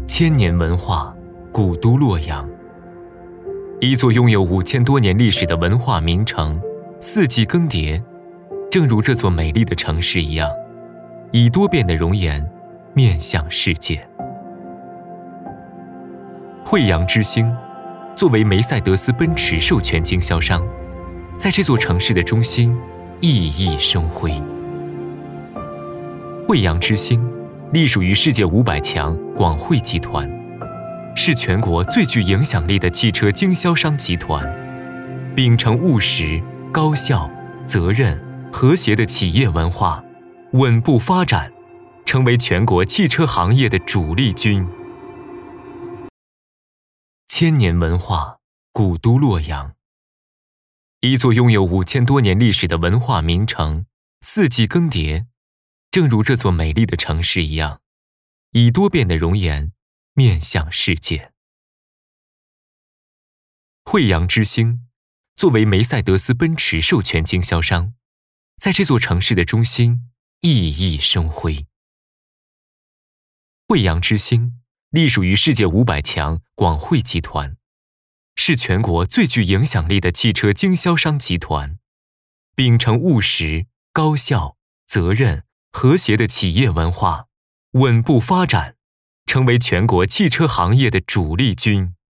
千年文化，古都洛阳。一座拥有5000多年历史的文化名城，四季更迭，正如这座美丽的城市一样，以多变的容颜面向世界。惠阳之星作为梅赛德斯奔驰授权经销商，在这座城市的中心熠熠生辉。惠阳之星隶属于世界500强广汇集团，是全国最具影响力的汽车经销商集团，秉承务实、高效、责任、和谐的企业文化，稳步发展，成为全国汽车行业的主力军。千年文化，古都洛阳。一座拥有5000多年历史的文化名城，四季更迭，正如这座美丽的城市一样，以多变的容颜面向世界。惠阳之星作为梅赛德斯奔驰授权经销商，在这座城市的中心熠熠生辉。惠阳之星隶属于世界500强广汇集团，是全国最具影响力的汽车经销商集团，秉承务实、高效、责任、和谐的企业文化，稳步发展，成为全国汽车行业的主力军。